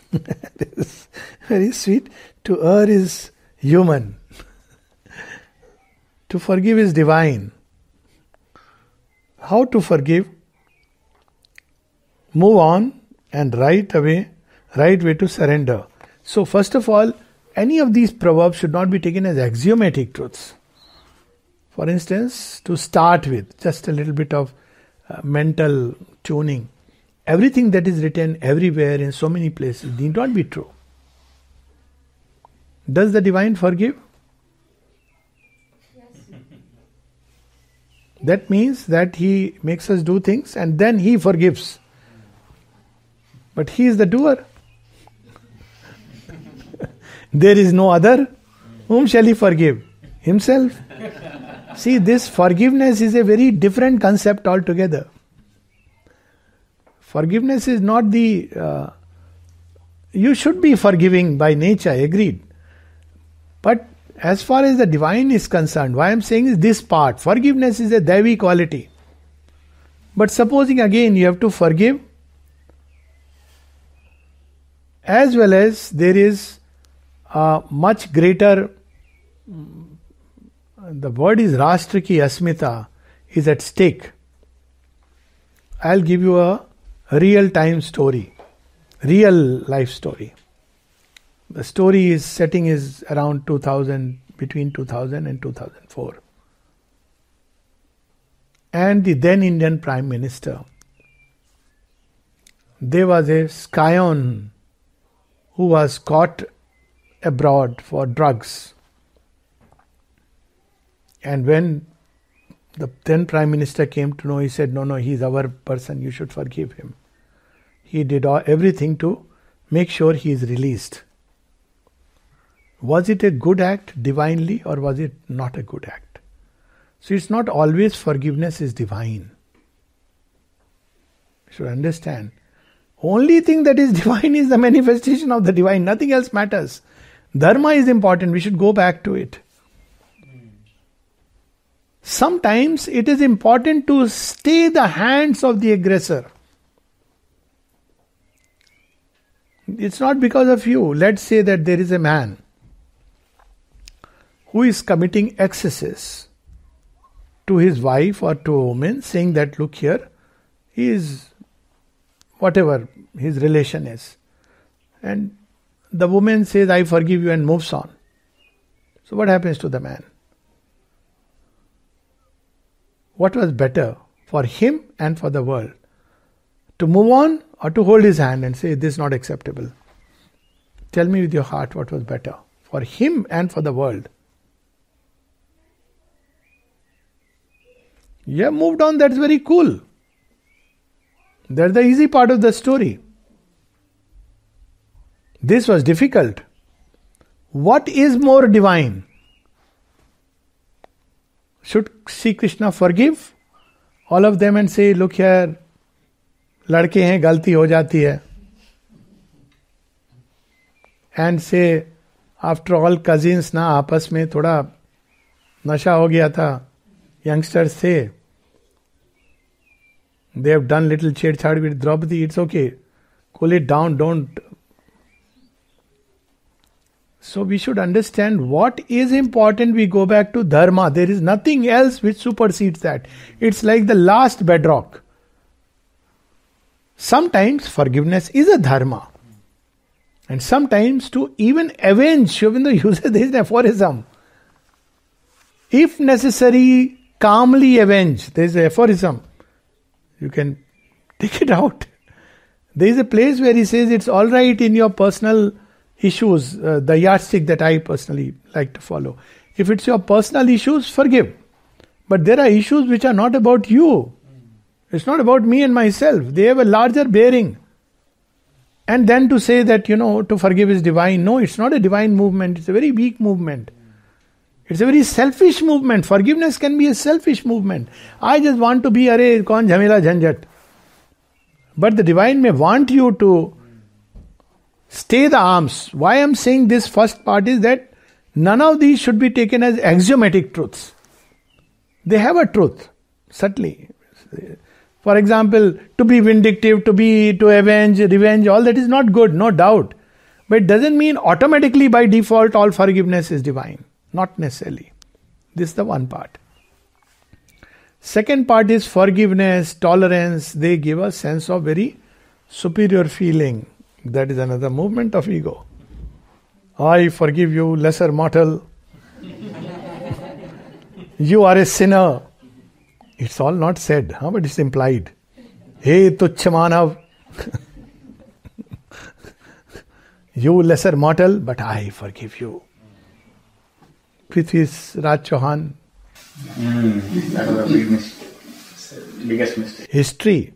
This is very sweet. To err is human. To forgive is divine. How to forgive? Move on and right way to surrender. So first of all, any of these proverbs should not be taken as axiomatic truths. For instance, to start with, just a little bit of mental tuning. Everything that is written everywhere in so many places need not be true. Does the divine forgive? Yes. That means that he makes us do things and then he forgives. But he is the doer. There is no other. Whom shall he forgive? Himself. See, this forgiveness is a very different concept altogether. Forgiveness is not the... you should be forgiving by nature, agreed. But as far as the divine is concerned, what I am saying is this part. Forgiveness is a Daivi quality. But supposing again you have to forgive, as well as there is a much greater... the word is Rashtra ki Asmita is at stake. I'll give you a real time story. Real life story. The story is setting is around 2000, between 2000 and 2004. And the then Indian Prime Minister, there was a scion who was caught abroad for drugs. And when the then Prime Minister came to know, he said, no, he's our person, you should forgive him. He did everything to make sure he is released. Was it a good act divinely or was it not a good act? So it's not always forgiveness is divine. You should understand. Only thing that is divine is the manifestation of the divine. Nothing else matters. Dharma is important. We should go back to it. Sometimes it is important to stay the hands of the aggressor. It's not because of you. Let's say that there is a man who is committing excesses to his wife or to a woman, saying that, look here, he is whatever his relation is. And the woman says, I forgive you, and moves on. So what happens to the man? What was better for him and for the world? To move on or to hold his hand and say, this is not acceptable? Tell me with your heart what was better for him and for the world. Yeah, moved on, that's very cool. That's the easy part of the story. This was difficult. What is more divine? Should Sri Krishna forgive all of them and say, look here, लड़के हैं, गलती हो जाती है? And say, after all cousins ना आपस में थोड़ा नशा हो गया था, youngsters say, they have done little chhed-chhad with Draupadi, it's okay. Cool it down, don't. So we should understand what is important. We go back to dharma. There is nothing else which supersedes that. It's like the last bedrock. Sometimes forgiveness is a dharma. And sometimes to even avenge, Sri Aurobindo uses this aphorism. If necessary, calmly avenge. There is an aphorism. You can take it out. There is a place where he says it's all right in your personal issues, the yardstick that I personally like to follow. If it's your personal issues, forgive. But there are issues which are not about you. It's not about me and myself. They have a larger bearing. And then to say that, to forgive is divine. No, it's not a divine movement. It's a very weak movement. It's a very selfish movement. Forgiveness can be a selfish movement. I just want to be, arey, kaun jhamela jhanjat. But the divine may want you to stay the arms. Why I am saying this first part is that none of these should be taken as axiomatic truths. They have a truth, subtly. For example, to be vindictive, to avenge, revenge, all that is not good, no doubt. But it doesn't mean automatically by default all forgiveness is divine. Not necessarily. This is the one part. Second part is forgiveness, tolerance. They give a sense of very superior feeling. That is another movement of ego. I forgive you, lesser mortal. You are a sinner. It's all not said, but it's implied. Hey, tuchha manav. You lesser mortal, but I forgive you. Prithvi Raj Chauhan. That was a biggest mistake. History.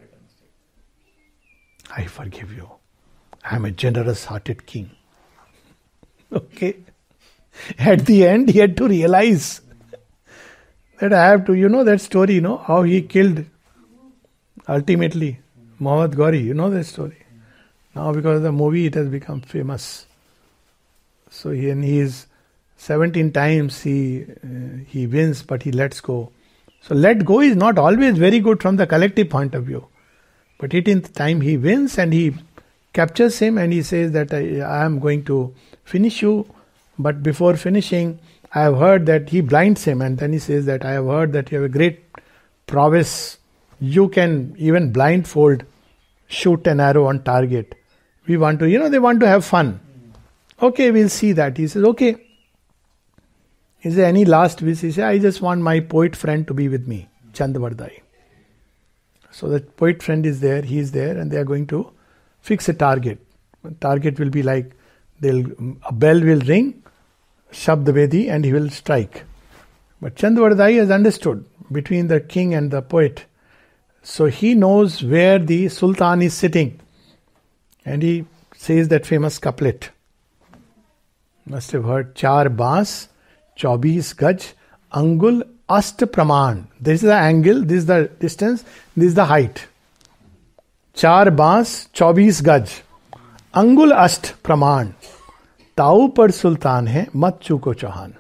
I forgive you. I am a generous hearted king. Okay. At the end, he had to realize that I have to, that story, how he killed ultimately Muhammad Ghori. You know that story. Now because of the movie, it has become famous. So he is 17 times he wins, but he lets go. So let go is not always very good from the collective point of view. But 18th time he wins and he captures him and he says that I am going to finish you. But before finishing, I have heard that he blinds him, and then he says that I have heard that you have a great prowess. You can even blindfold shoot an arrow on target. We want to, they want to have fun. Okay, we'll see that. He says, okay. Is there any last wish? He says, I just want my poet friend to be with me, Chandvardai. So the poet friend is there, he is there, and they are going to fix a target. The target will be like, a bell will ring, Shabd Vedi, and he will strike. But Chandvardai has understood between the king and the poet. So he knows where the Sultan is sitting. And he says that famous couplet. Must have heard, Char Baas, 24 Gaj, Angul Ast Praman. This is the angle, this is the distance, this is the height. Char Baas, 24 Gaj, Angul Ast Praman. Tau par Sultan hai, mat chuko Chauhan.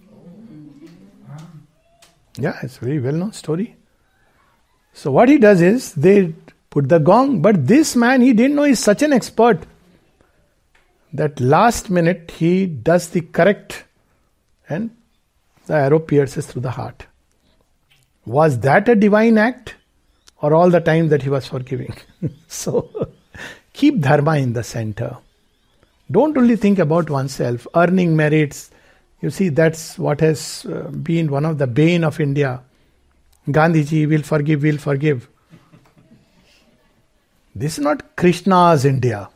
Yeah, it's a very well known story. So what he does is, they put the gong, but this man, he didn't know he's such an expert that last minute he does the correct and the arrow pierces through the heart. Was that a divine act or all the time that he was forgiving? So keep dharma in the center. Don't only think about oneself, earning merits. You see, that's what has been one of the bane of India. Gandhiji will forgive. This is not Krishna's India.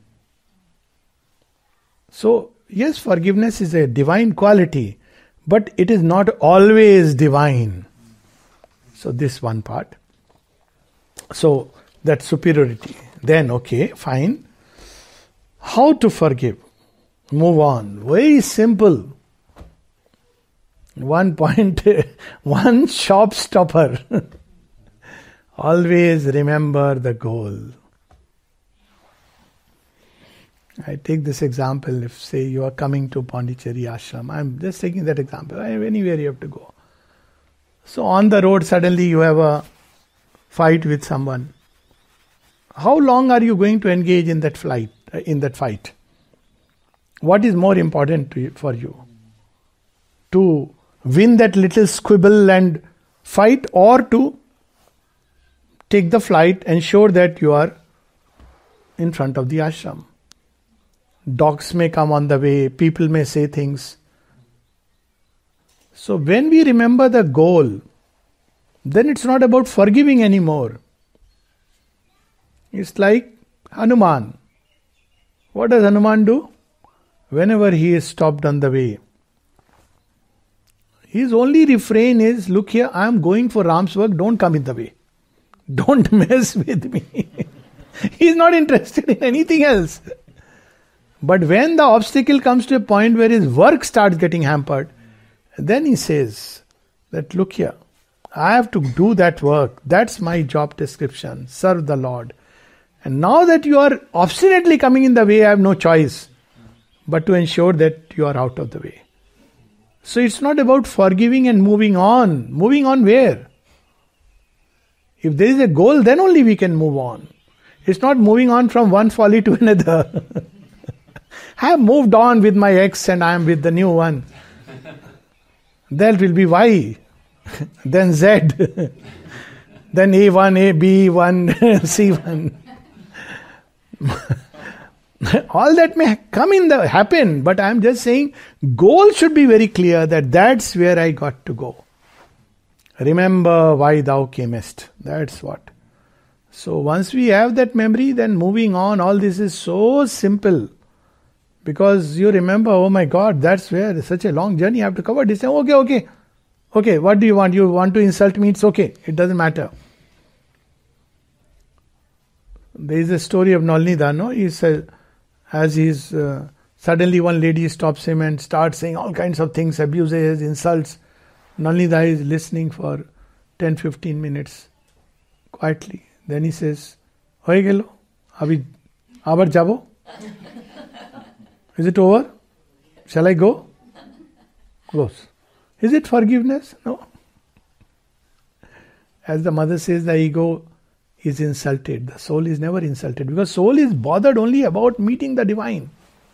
So, yes, forgiveness is a divine quality, but it is not always divine. So, this one part. So, that superiority. Then, okay, fine. How to forgive? Move on. Very simple. One point, one shopstopper. Always remember the goal. I take this example, if say you are coming to Pondicherry Ashram. I'm just taking that example. Anywhere you have to go. So on the road suddenly you have a fight with someone. How long are you going to engage in that fight? What is more important for you? To win that little squabble and fight, or to take the flight, ensure that you are in front of the ashram? Dogs may come on the way, people may say things. So when we remember the goal, then it's not about forgiving anymore. It's like Hanuman. What does Hanuman do? Whenever he is stopped on the way, his only refrain is, look here, I am going for Ram's work, don't come in the way. Don't mess with me. He is not interested in anything else. But when the obstacle comes to a point where his work starts getting hampered, then he says that, look here, I have to do that work. That's my job description. Serve the Lord. And now that you are obstinately coming in the way, I have no choice but to ensure that you are out of the way. So it's not about forgiving and moving on. Moving on where? If there is a goal, then only we can move on. It's not moving on from one folly to another. I have moved on with my ex and I am with the new one. There will be Y, then Z, then A1, B1, C1. All that may happen, but I am just saying goal should be very clear that that's where I got to go. Remember why thou camest. That's what. So once we have that memory, then moving on, all this is so simple. Because you remember, oh my God, that's where such a long journey I have to cover this. Okay, what do you want? You want to insult me? It's okay. It doesn't matter. There is a story of Nalini Da, no? He says, as he's suddenly one lady stops him and starts saying all kinds of things, abuses, insults. Nalini Da is listening for 10-15 minutes quietly. Then he says, Hoye gelo, abhi abar jabo? Is it over? Shall I go? Goes. Is it forgiveness? No. As the mother says, the ego is insulted. The soul is never insulted because soul is bothered only about meeting the divine.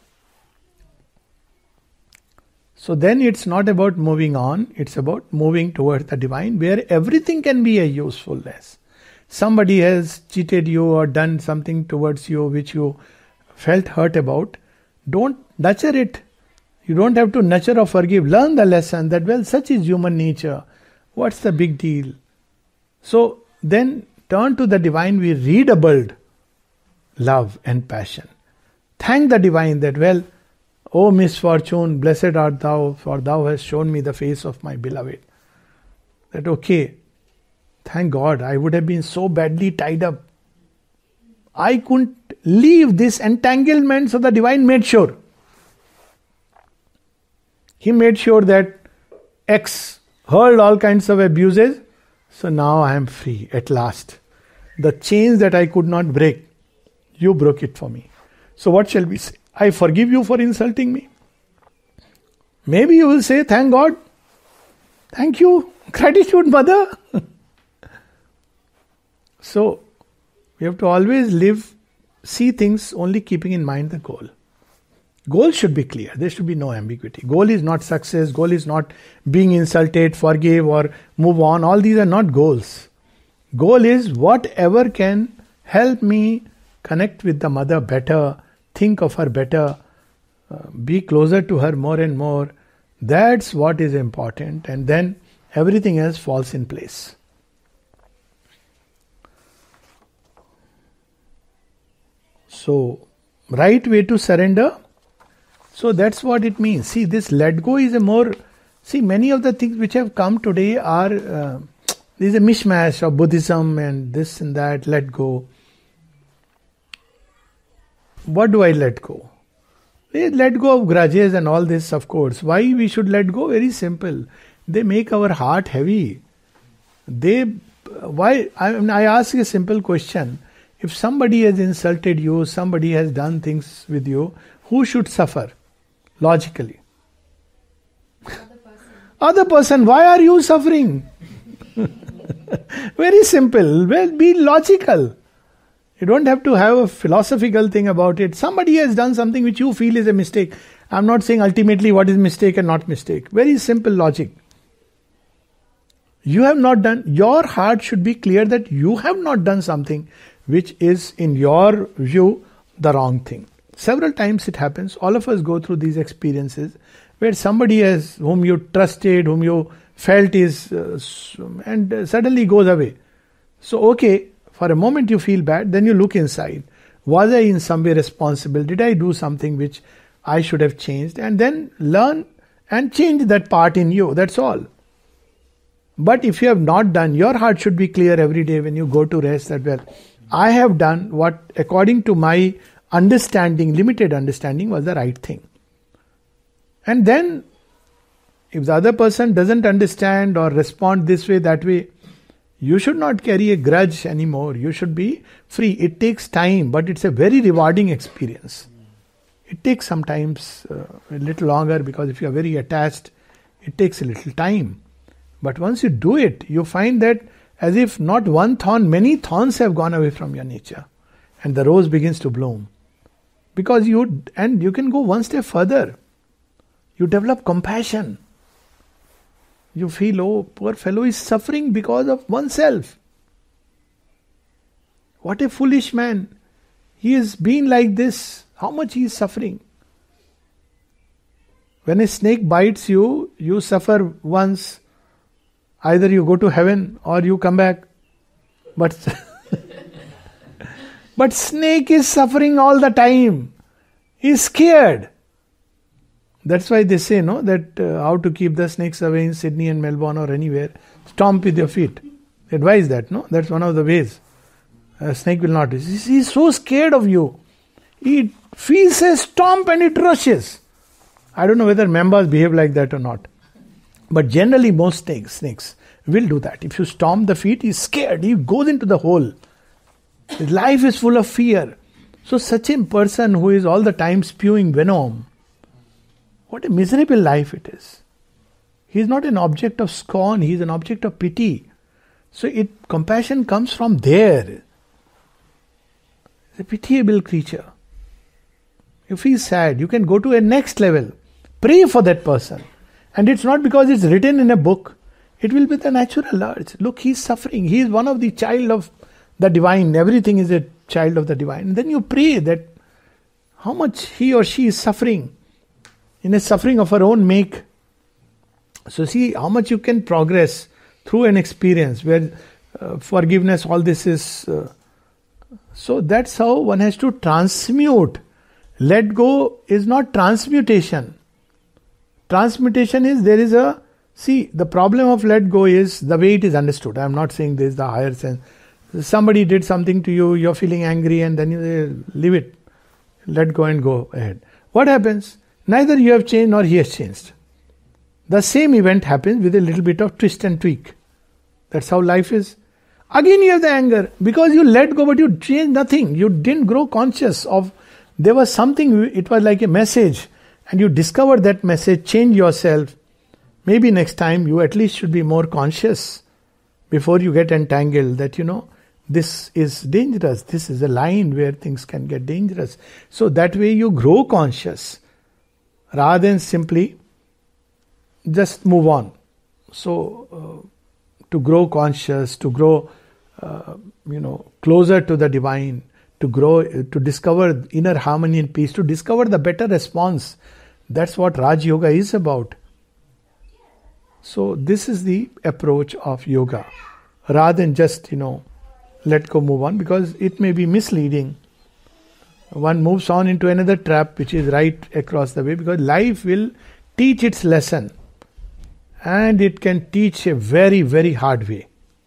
So then it's not about moving on, it's about moving towards the divine where everything can be a usefulness. Somebody has cheated you or done something towards you which you felt hurt about. Don't nurture it. You don't have to nurture or forgive. Learn the lesson that, well, such is human nature. What's the big deal? So then turn to the divine with redoubled love and passion. Thank the divine that, well, O misfortune, blessed art thou, for thou hast shown me the face of my beloved. That okay, thank God, I would have been so badly tied up. I couldn't leave this entanglement, so the divine made sure. He made sure that X hurled all kinds of abuses, so now I am free at last. The chains that I could not break, you broke it for me. So what shall we say? I forgive you for insulting me. Maybe you will say, thank God. Thank you. Gratitude, mother. So, we have to always see things only keeping in mind the goal. Goal should be clear. There should be no ambiguity. Goal is not success. Goal is not being insulted, forgive or move on. All these are not goals. Goal is whatever can help me connect with the mother better, think of her better, be closer to her more and more. That's what is important, and then everything else falls in place. So, right way to surrender. So that's what it means. See, this let go is many of the things which have come today are, there's a mishmash of Buddhism and this and that, let go. What do I let go? Let go of grudges and all this, of course. Why we should let go? Very simple. They make our heart heavy. I ask a simple question. If somebody has insulted you, somebody has done things with you, who should suffer? Logically. Other person. Why are you suffering? Very simple. Well, be logical. You don't have to have a philosophical thing about it. Somebody has done something which you feel is a mistake. I'm not saying ultimately what is mistake and not mistake. Very simple logic. You have not done, your heart should be clear that you have not done something which is in your view the wrong thing. Several times it happens. All of us go through these experiences where somebody whom you trusted, whom you felt is, and suddenly goes away. So okay, for a moment you feel bad, then you look inside. Was I in some way responsible? Did I do something which I should have changed? And then learn and change that part in you. That's all. But if you have not done, your heart should be clear every day when you go to rest that, well, I have done what according to my understanding, limited understanding, was the right thing. And then if the other person doesn't understand or respond this way, that way, you should not carry a grudge anymore. You should be free. It takes time, but it's a very rewarding experience. It takes sometimes a little longer because if you are very attached, it takes a little time. But once you do it, you find that as if not one thorn, many thorns have gone away from your nature. And the rose begins to bloom. Because you can go one step further. You develop compassion. You feel, oh, poor fellow is suffering because of oneself. What a foolish man. He has been like this. How much he is suffering. When a snake bites you, you suffer once. Either you go to heaven or you come back. But snake is suffering all the time. He is scared. That's why they say, no, that how to keep the snakes away in Sydney and Melbourne or anywhere. Stomp with your feet. They advise that, no? That's one of the ways. A snake will not. He is so scared of you. He feels a stomp and it rushes. I don't know whether members behave like that or not. But generally most snakes will do that. If you stomp the feet, he's scared. He goes into the hole. His life is full of fear. So such a person who is all the time spewing venom, what a miserable life it is. He is not an object of scorn, he is an object of pity. So compassion comes from there. It's a pitiable creature. You feel sad, you can go to a next level. Pray for that person. And it's not because it's written in a book. It will be the natural urge. Look, he's suffering. He is one of the child of the divine. Everything is a child of the divine. And then you pray that how much he or she is suffering. In a suffering of her own make. So see how much you can progress through an experience where forgiveness, all this is. So that's how one has to transmute. Let go is not transmutation. Transmutation is the problem of let go is the way it is understood. I am not saying this is the higher sense. Somebody did something to you, you're feeling angry and then you leave it. Let go and go ahead. What happens? Neither you have changed nor he has changed. The same event happens with a little bit of twist and tweak. That's how life is. Again you have the anger. Because you let go but you changed nothing. You didn't grow conscious of, there was something, it was like a message. And you discovered that message, change yourself. Maybe next time you at least should be more conscious before you get entangled that this is dangerous. This is a line where things can get dangerous. So that way you grow conscious rather than simply just move on. So to grow conscious, to grow closer to the divine, to grow, to discover inner harmony and peace, to discover the better response. That's what Raj Yoga is about. So this is the approach of yoga. Rather than just, let go, move on, because it may be misleading. One moves on into another trap which is right across the way, because life will teach its lesson. And it can teach a very, very hard way.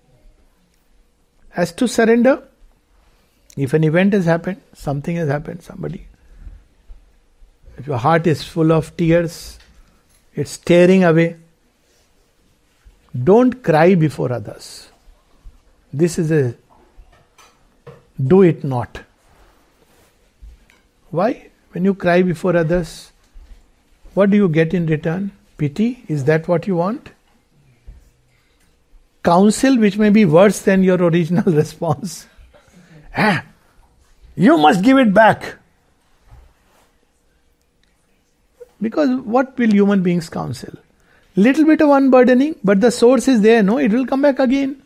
As to surrender, if an event has happened, something has happened, somebody. If your heart is full of tears, it's tearing away. Don't cry before others. This is do it not. Why? When you cry before others, what do you get in return? Pity? Is that what you want? Counsel, which may be worse than your original response. You must give it back. Because what will human beings counsel? Little bit of unburdening, but the source is there, no? It will come back again.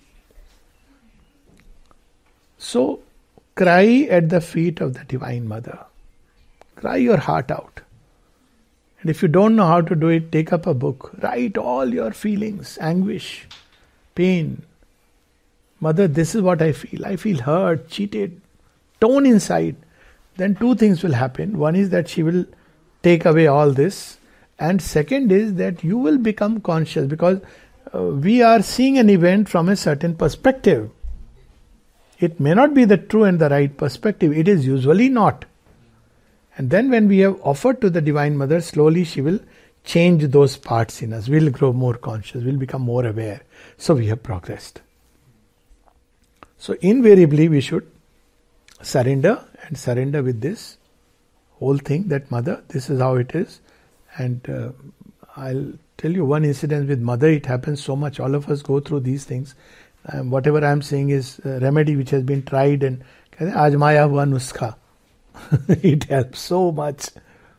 So, cry at the feet of the Divine Mother. Cry your heart out. And if you don't know how to do it, take up a book. Write all your feelings, anguish, pain. Mother, this is what I feel. I feel hurt, cheated, torn inside. Then two things will happen. One is that she will take away all this. And second is that you will become conscious, because we are seeing an event from a certain perspective. It may not be the true and the right perspective. It is usually not. And then when we have offered to the Divine Mother, slowly she will change those parts in us. We'll grow more conscious. We'll become more aware. So we have progressed. So invariably we should surrender, and surrender with this whole thing that Mother, this is how it is. And I'll tell you one incident with Mother. It happens so much. All of us go through these things. Whatever I'm saying is a remedy which has been tried and ajmaya hua nuskha. It helps so much.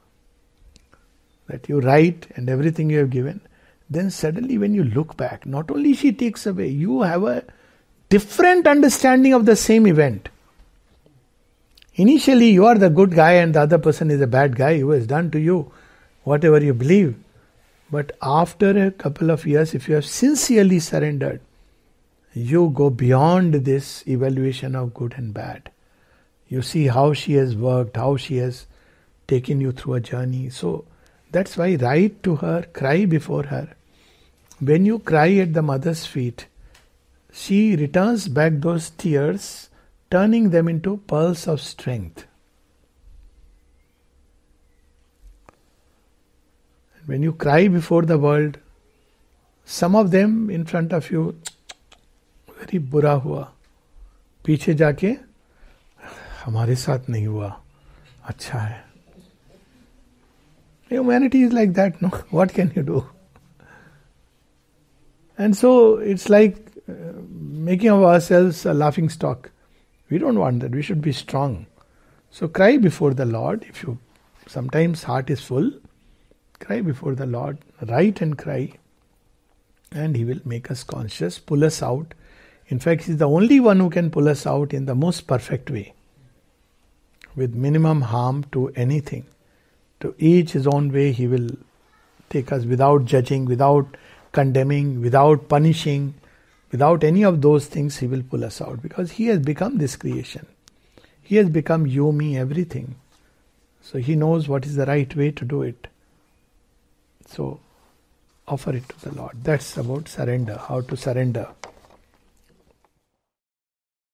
That you write and everything you have given. Then suddenly when you look back, not only she takes away, you have a different understanding of the same event. Initially you are the good guy and the other person is a bad guy who has done to you whatever you believe. But after a couple of years, if you have sincerely surrendered, you go beyond this evaluation of good and bad. You see how she has worked, how she has taken you through a journey. So that's why write to her, cry before her. When you cry at the mother's feet, she returns back those tears, turning them into pearls of strength. When you cry before the world, some of them in front of you, very बुरा हुआ, पीछे जाके हमारे साथ नहीं हुआ, अच्छा है. Humanity is like that, no? What can you do? And so it's like making of ourselves a laughing stock. We don't want that. We should be strong. So cry before the Lord. If you sometimes heart is full, cry before the Lord. Write and cry. And He will make us conscious, pull us out. In fact, He is the only one who can pull us out in the most perfect way. With minimum harm to anything. To each his own way, He will take us without judging, without condemning, without punishing, without any of those things. He will pull us out because He has become this creation. He has become you, me, everything. So He knows what is the right way to do it. So offer it to the Lord. That's about surrender, how to surrender.